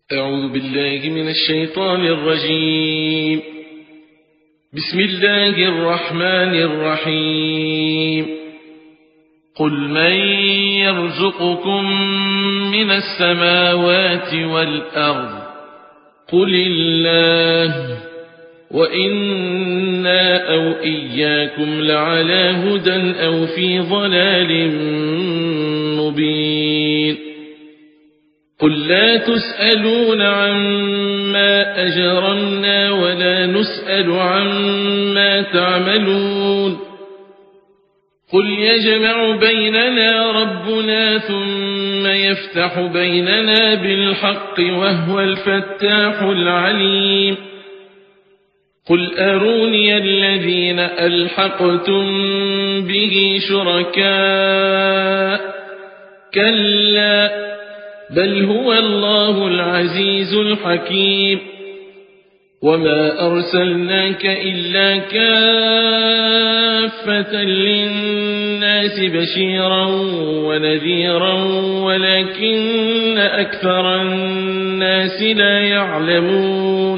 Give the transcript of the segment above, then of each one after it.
أعوذ بالله من الشيطان الرجيم. بسم الله الرحمن الرحيم. قل من يرزقكم من السماوات والأرض قل الله وإنا أو إياكم لعلى هدى أو في ضلال مبين. قل لا تسألون عما أجرمنا ولا نسأل عما تعملون. قل يجمع بيننا ربنا ثم يفتح بيننا بالحق وهو الفتاح العليم. قل أروني الذين ألحقتم به شركاء كلا بل هو الله العزيز الحكيم. وما أرسلناك إلا كافة للناس بشيرا ونذيرا ولكن أكثر الناس لا يعلمون.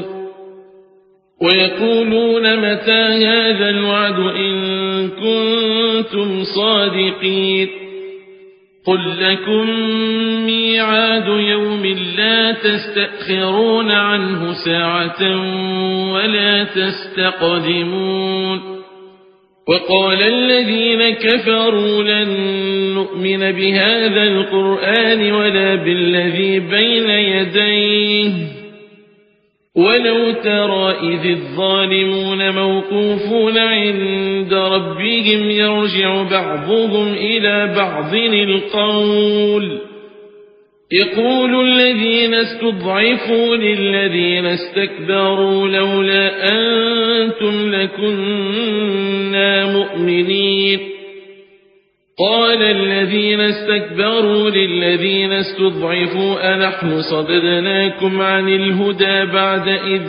ويقولون متى هذا الوعد إن كنتم صادقين. قل لكم ميعاد يوم لا تستأخرون عنه ساعة ولا تستقدمون. وقال الذين كفروا لن نؤمن بهذا القرآن ولا بالذي بين يديه ولو ترى إذ الظالمون موقوفون عند ربهم يرجع بعضهم إلى بعض القول يقول الذين استضعفوا للذين استكبروا لولا أنتم لكنا مؤمنين. قال الذين استكبروا للذين استضعفوا أنحن صددناكم عن الهدى بعد إذ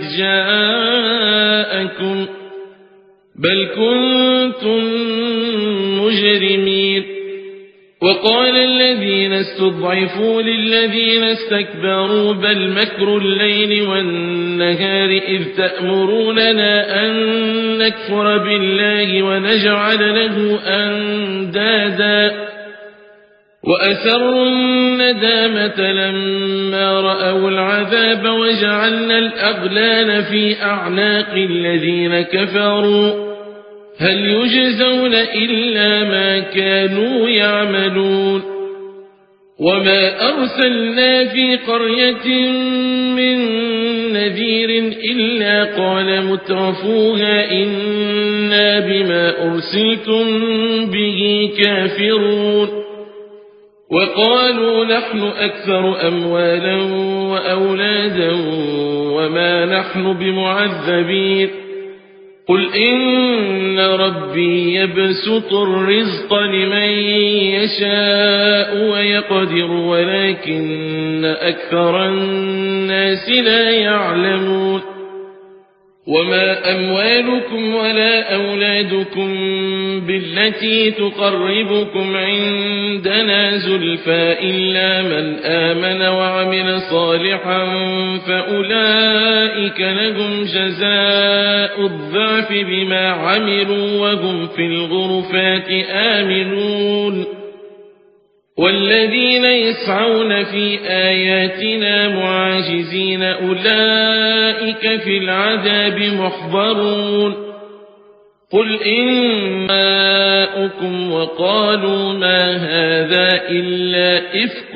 جاءكم بل كنتم مجرمين. وقال الذين استضعفوا للذين استكبروا بل مكر الليل والنهار إذ تأمروننا أن نكفر بالله ونجعل له أندادا وأسروا الندامة لما رأوا العذاب وجعلنا الأغلال في أعناق الذين كفروا هل يجزون إلا ما كانوا يعملون. وما أرسلنا في قرية من نذير إلا قال مترفوها إنا بما أرسلتم به كافرون. وقالوا نحن أكثر أموالا وأولادا وما نحن بمعذبين. قل إن ربي يبسط الرزق لمن يشاء ويقدر ولكن أكثر الناس لا يعلمون. وما أموالكم ولا أولادكم بالتي تقربكم عندنا زلفى إلا من آمن وعمل صالحا فأولئك لهم جزاء الضعف بما عملوا وهم في الغرفات آمنون. والذين يسعون في آياتنا معاجزين أولئك في العذاب محضرون. قل إن جاءكم وقالوا ما هذا إلا إفك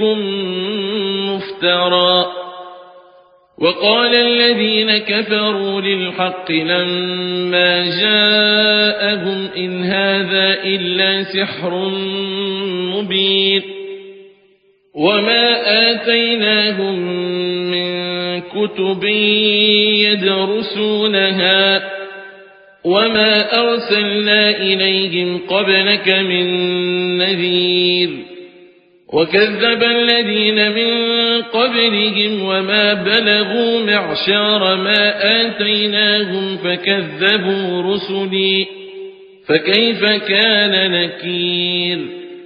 مفترى. وقال الذين كفروا للحق لما جاءهم إن هذا إلا سحر مبين. وما آتيناهم من كتب يدرسونها وما أرسلنا إليهم قبلك من نذير. وكذب الذين من قبلهم وما بلغوا معشار ما آتيناهم فكذبوا رسلي فكيف كان نكير.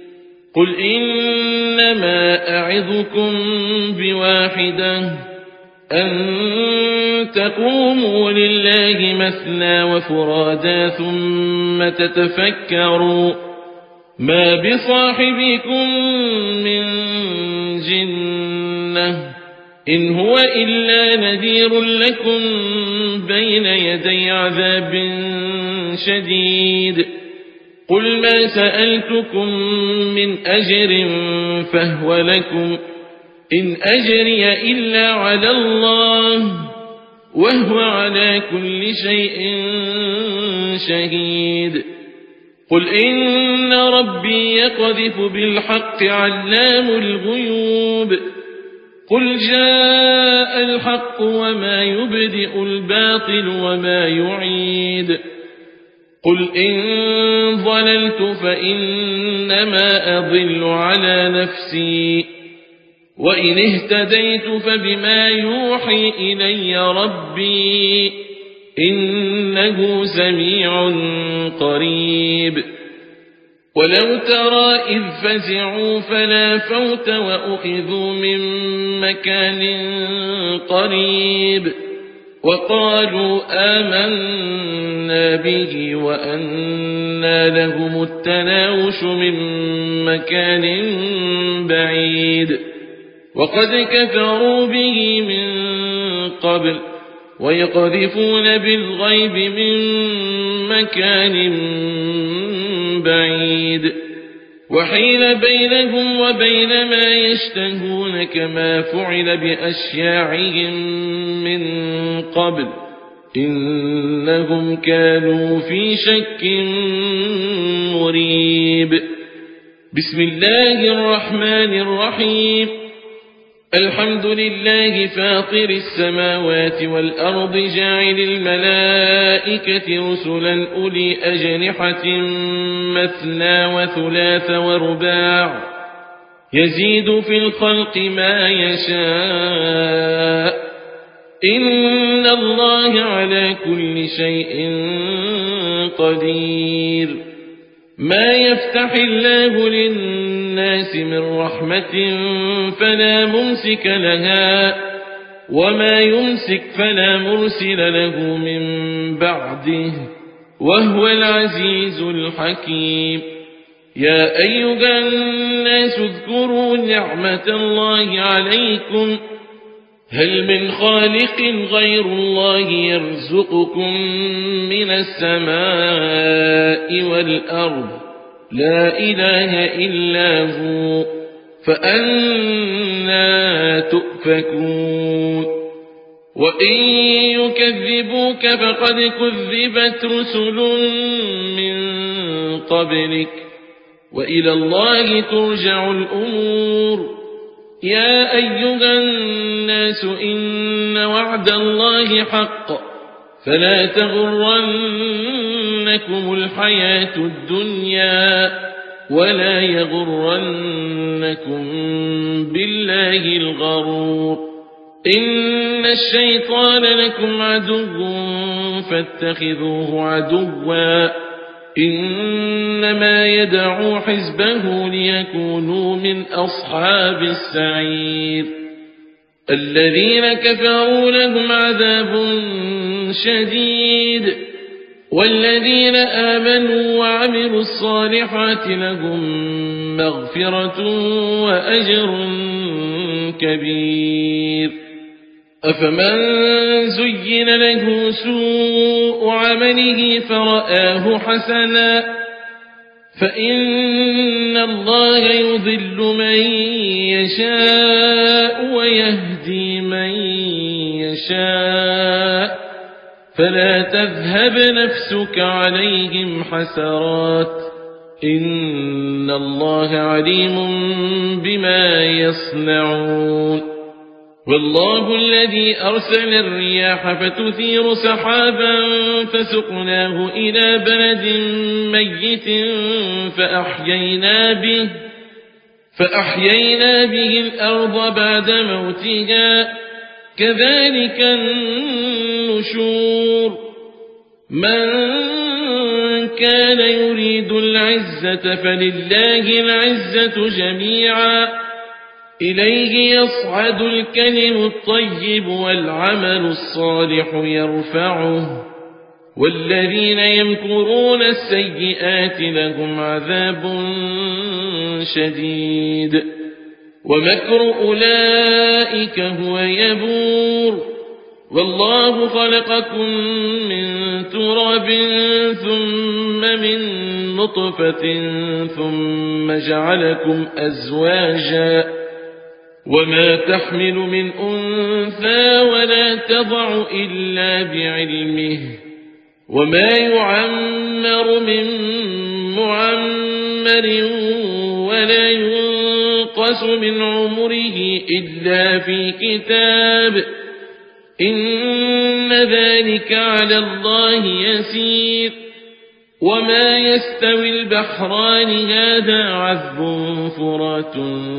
قل إنما أعظكم بواحدة أن تقوموا لله مثنى وفرادا ثم تتفكروا ما بصاحبكم من جنة إن هو إلا نذير لكم بين يدي عذاب شديد قل ما سألتكم من أجر فهو لكم إن أجري إلا على الله وهو على كل شيء شهيد قل إن ربي يقذف بالحق علام الغيوب قل جاء الحق وما يبدئ الباطل وما يعيد قل إن ضللت فإنما أضل على نفسي وإن اهتديت فبما يوحي إلي ربي إنه سميع قريب ولو ترى إذ فزعوا فلا فوت وأخذوا من مكان قريب وقالوا آمنا به وأنى لهم التناوش من مكان بعيد وقد كفروا به من قبل ويقذفون بالغيب من مكان بعيد وحيل بينهم وبين ما يشتهون كما فعل بأشياعهم من قبل إنهم كانوا في شك مريب بسم الله الرحمن الرحيم الحمد لله فاطر السماوات والأرض جاعل الملائكة رسلا أولي أجنحة مثنى وثلاث ورباع يزيد في الخلق ما يشاء إن الله على كل شيء قدير ما يفتح الله للناس من رحمة فلا ممسك لها وما يمسك فلا مرسل له من بعده وهو العزيز الحكيم يا أيها الناس اذكروا نعمة الله عليكم هل من خالق غير الله يرزقكم من السماء والأرض لا إله إلا هو فأنى تؤفكون وإن يكذبوك فقد كذبت رسل من قبلك وإلى الله ترجع الأمور يا أيها الناس إن وعد الله حق فلا تغرنكم الحياة الدنيا ولا يغرنكم بالله الغرور إن الشيطان لكم عدو فاتخذوه عدوا إنما يدعو حزبه ليكونوا من أصحاب السعير الذين كفروا لهم عذاب شديد والذين آمنوا وعملوا الصالحات لهم مغفرة وأجر كبير أفمن زين له سوء عمله فرآه حسنا فإن الله يضل من يشاء ويهدي من يشاء فلا تذهب نفسك عليهم حسرات إن الله عليم بما يصنعون والله الذي أرسل الرياح فتثير سحابا فسقناه إلى بلد ميت فأحيينا به الأرض بعد موتها كذلك النشور من كان يريد العزة فلله العزة جميعا إليه يصعد الكلم الطيب والعمل الصالح يرفعه والذين يمكرون السيئات لهم عذاب شديد ومكر أولئك هو يبور والله خلقكم من تراب ثم من نطفة ثم جعلكم أزواجا وما تحمل من أنثى ولا تضع إلا بعلمه وما يعمر من معمر ولا ينقص من عمره إلا في كتاب إن ذلك على الله يسير وما يستوي البحران هذا عذب فرات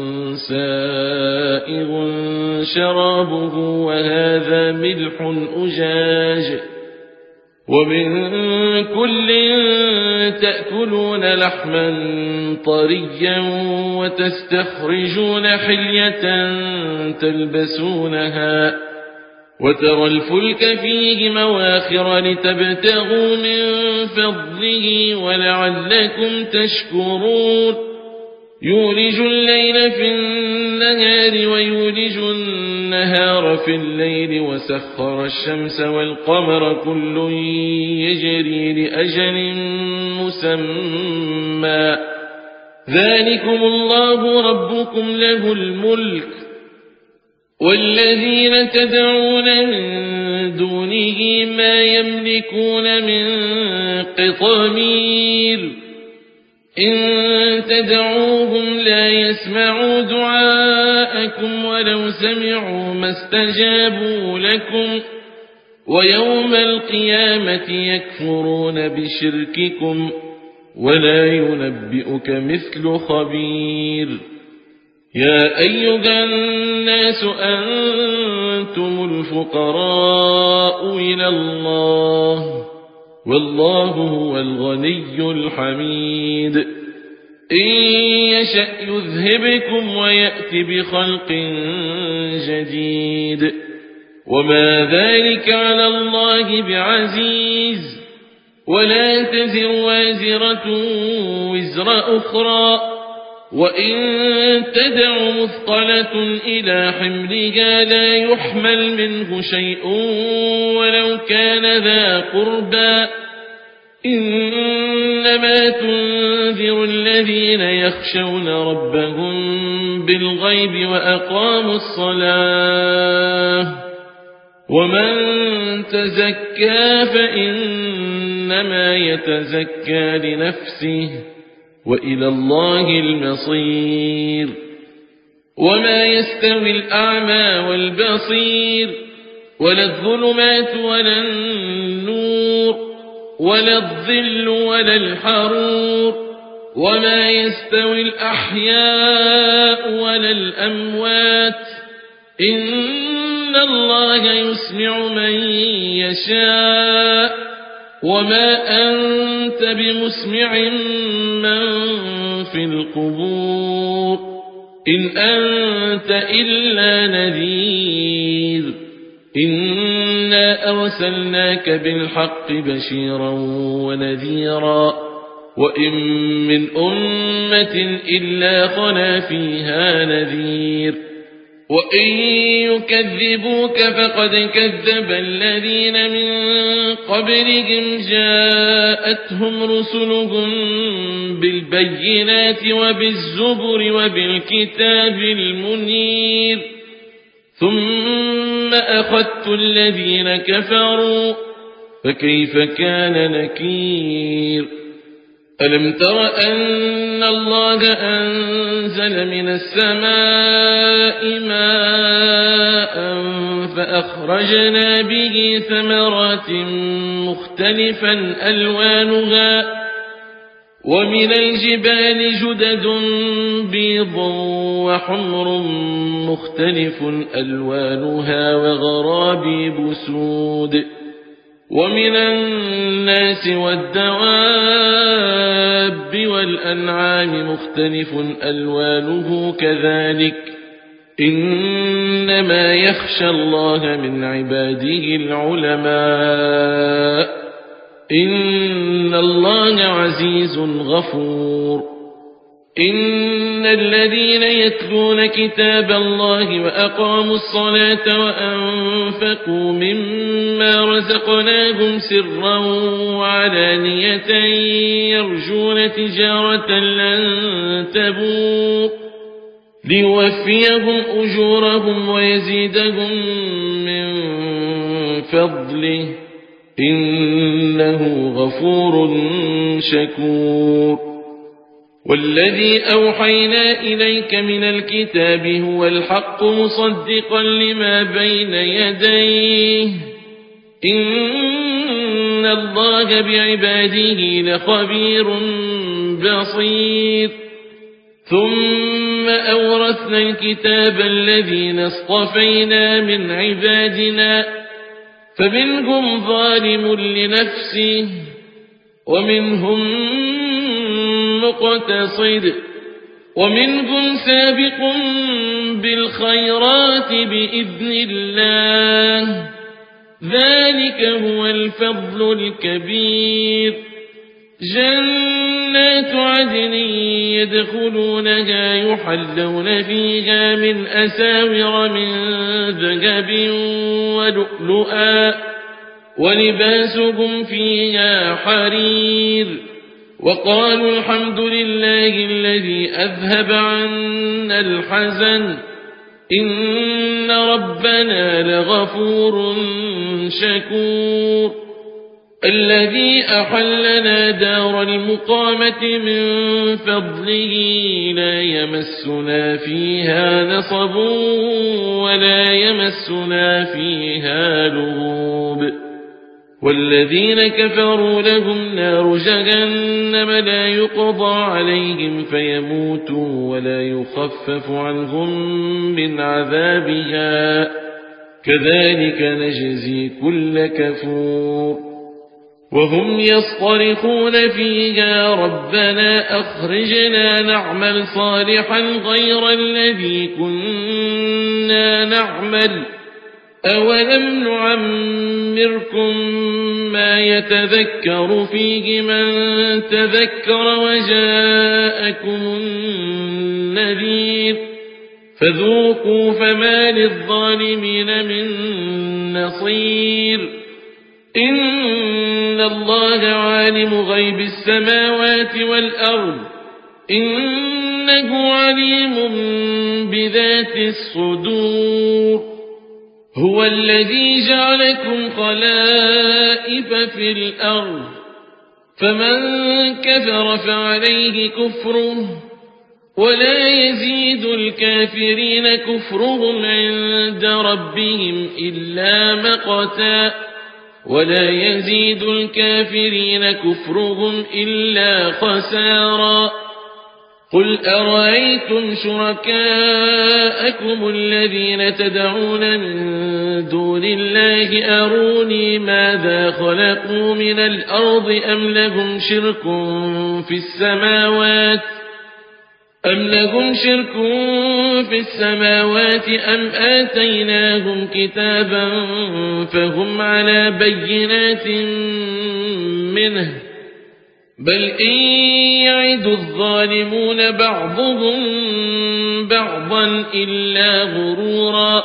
سائغ شرابه وهذا ملح أجاج ومن كل تأكلون لحما طريا وتستخرجون حلية تلبسونها وترى الفلك فيه مواخر لتبتغوا من فضله ولعلكم تشكرون يولج الليل في النهار ويولج النهار في الليل وسخر الشمس والقمر كل يجري لأجل مسمى ذلكم الله ربكم له الملك والذين تدعون من دونه ما يملكون من قطمير إن تدعوهم لا يسمعوا دعاءكم ولو سمعوا ما استجابوا لكم ويوم القيامة يكفرون بشرككم ولا ينبئك مثل خبير يا أيها الناس أنتم الفقراء إلى الله والله هو الغني الحميد إن يشأ يذهبكم ويأت بخلق جديد وما ذلك على الله بعزيز ولا تزر وازرة وزر أخرى وإن تدع مثقلة إلى حملها لا يحمل منه شيء ولو كان ذا قربى إنما تنذر الذين يخشون ربهم بالغيب وأقاموا الصلاة ومن تزكى فإنما يتزكى لنفسه وإلى الله المصير وما يستوي الأعمى والبصير ولا الظلمات ولا النور ولا الظل ولا الحرور وما يستوي الأحياء ولا الأموات إن الله يسمع من يشاء وما أنت بمسمع من في القبور إن أنت إلا نذير إنا أرسلناك بالحق بشيرا ونذيرا وإن من أمة إلا خلا فيها نذير وإن يكذبوك فقد كذب الذين من قبلهم جاءتهم رسلهم بالبينات وبالزبر وبالكتاب المنير ثم أخذت الذين كفروا فكيف كان نكير ألم تر أن الله أنزل من السماء ماء فأخرجنا به ثمرات مختلفا ألوانها ومن الجبال جدد بيض وحمر مختلف ألوانها وغرابيب سود ومن الناس والدواب والأنعام مختلف ألوانه كذلك إنما يخشى الله من عباده العلماء إن الله عزيز غفور إن الذين يتلون كتاب الله وأقاموا الصلاة وأنفقوا مما رزقناهم سرا وعلانية يرجون تجارة لن تبور ليوفيهم أجورهم ويزيدهم من فضله إنه غفور شكور والذي أوحينا إليك من الكتاب هو الحق مصدقا لما بين يديه إن الله بعباده لخبير بصير ثم أورثنا الكتاب الذين اصطفينا من عبادنا فمنهم ظالم لنفسه ومنهم مقتصد ومنهم سابق بالخيرات بإذن الله ذلك هو الفضل الكبير جنات عدن يدخلونها يحلون فيها من أساور من ذهب ولؤلؤا ولباسهم فيها حرير وقالوا الحمد لله الذي أذهب عنا الحزن إن ربنا لغفور شكور الذي أحلنا دار المقامة من فضله لا يمسنا فيها نصب ولا يمسنا فيها لغوب والذين كفروا لهم نار جهنم لا يقضى عليهم فيموتوا ولا يخفف عنهم من عذابها كذلك نجزي كل كفور وهم يصطرخون فيها ربنا أخرجنا نعمل صالحا غير الذي كنا نعمل أولم نعمركم ما يتذكر فيه من تذكر وجاءكم النذير فذوقوا فما للظالمين من نصير إن الله عالم غيب السماوات والأرض إنه عليم بذات الصدور هو الذي جعلكم خلائف في الأرض فمن كفر فعليه كفره ولا يزيد الكافرين كفرهم عند ربهم إلا مقتا ولا يزيد الكافرين كفرهم إلا خسارا قل أرأيتم شركاءكم الذين تدعون من دون الله أروني ماذا خلقوا من الأرض أم لهم شرك في السماوات أم آتيناهم كتابا فهم على بينات منه بل إن يعد الظالمون بعضهم بعضا إلا غرورا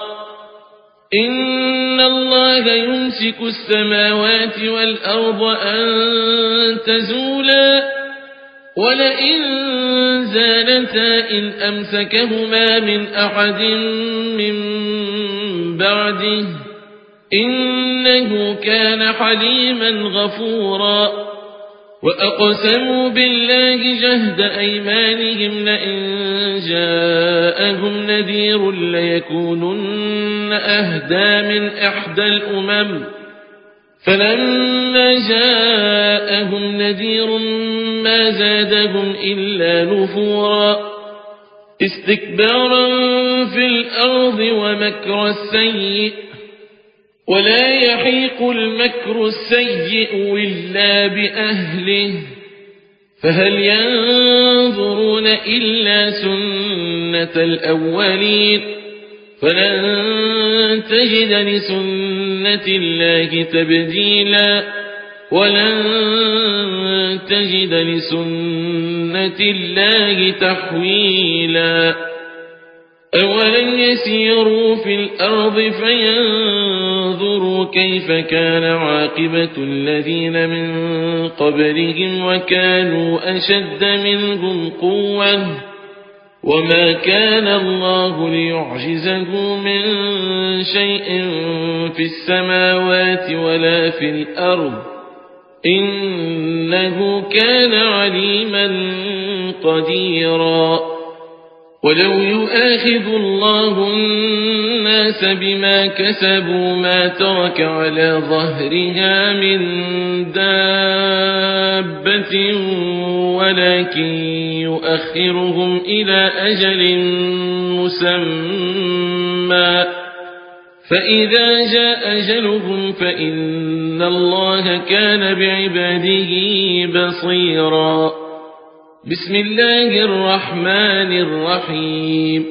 إن الله يمسك السماوات والأرض أن تزولا ولئن زالتا إن أمسكهما من أحد من بعده إنه كان حليما غفورا وأقسموا بالله جهد أيمانهم لئن جاءهم نذير ليكونن أهدى من إحدى الأمم فلما جاءهم نذير ما زادهم إلا نفورا استكبارا في الأرض ومكر السيء ولا يحيق المكر السيء إلا بأهله فهل ينظرون إلا سنة الأولين فلن تجد لسنة الله تبديلا ولن تجد لسنة الله تحويلا أولم يسيروا في الأرض فينظروا كيف كان عاقبة الذين من قبلهم وكانوا أشد منهم قوة وما كان الله ليعجزه من شيء في السماوات ولا في الأرض إنه كان عليما قديرا ولو يؤاخذ الله الناس بما كسبوا ما ترك على ظهرها من دابة ولكن يؤخرهم إلى أجل مسمى فإذا جاء أجلهم فإن الله كان بعباده بصيرا بسم الله الرحمن الرحيم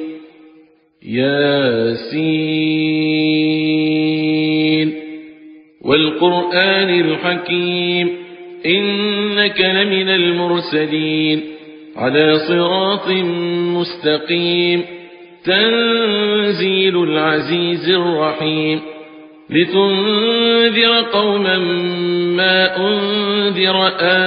ياسين والقرآن الحكيم إنك لمن المرسلين على صراط مستقيم تنزيل العزيز الرحيم لتنذر قوما ما أنذر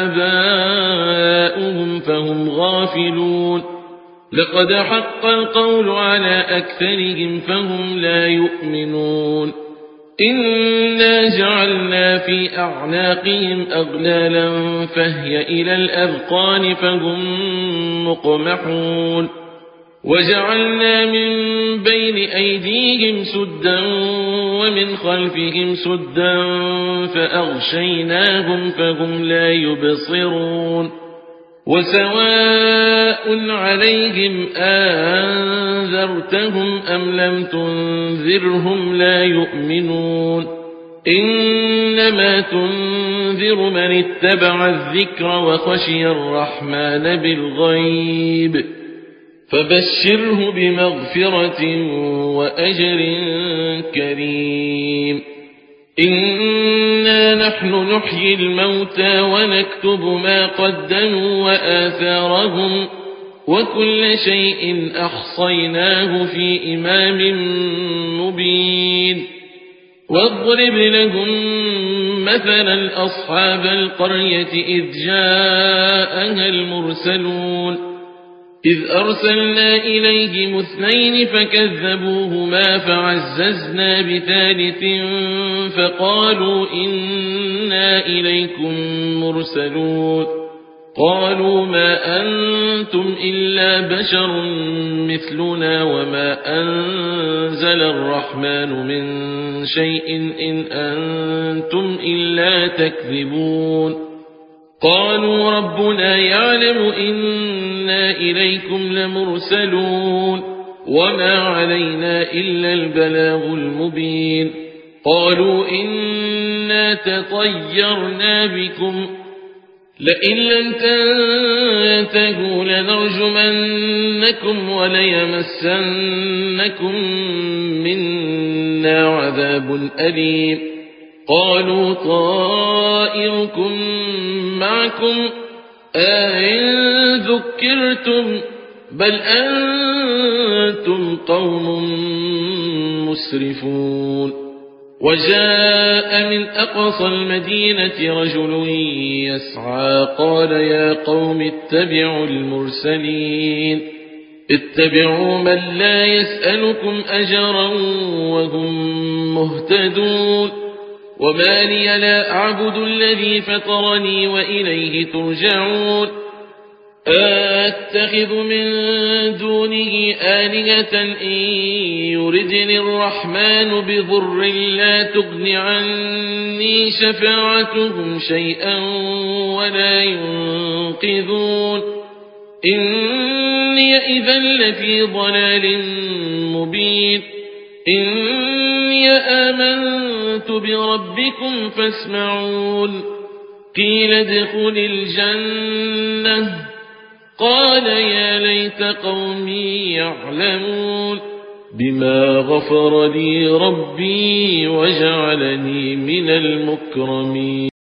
آباؤهم فهم غافلون لقد حق القول على أكثرهم فهم لا يؤمنون إنا جعلنا في أعناقهم أغلالا فهي إلى الأذقان فهم مقمحون وجعلنا من بين أيديهم سدا ومن خلفهم سدا فأغشيناهم فهم لا يبصرون وسواء عليهم أنذرتهم أم لم تنذرهم لا يؤمنون إنما تنذر من اتبع الذكر وخشي الرحمن بالغيب فبشره بمغفرة وأجر كريم إنا نحن نحيي الموتى ونكتب ما قدموا وآثارهم وكل شيء أحصيناه في إمام مبين واضرب لهم مثلا أصحاب القرية إذ جاءها المرسلون إذ أرسلنا إليهم 2 فكذبوهما فعززنا بثالث فقالوا إنا إليكم مرسلون قالوا ما أنتم إلا بشر مثلنا وما أنزل الرحمن من شيء إن أنتم إلا تكذبون قالوا ربنا يعلم إنا إليكم لمرسلون وما علينا إلا البلاغ المبين قالوا إنا تطيرنا بكم لئن لم تنتهوا لنرجمنكم وليمسنكم منا عذاب أليم قالوا طائركم معكم أئن ذكرتم بل أنتم قوم مسرفون وجاء من أقصى المدينة رجل يسعى قال يا قوم اتبعوا المرسلين اتبعوا من لا يسألكم أجرا وهم مهتدون وما لي لا أعبد الذي فطرني وإليه ترجعون أتخذ من دونه آلهة إن يردني الرحمن بضر لا تغن عني شفاعتهم شيئا ولا ينقذون إني إذا لفي ضلال مبين إني آمنت بربكم فاسمعون قيل ادخل الجنة قال يا ليت قومي يعلمون بما غفر لي ربي وجعلني من المكرمين.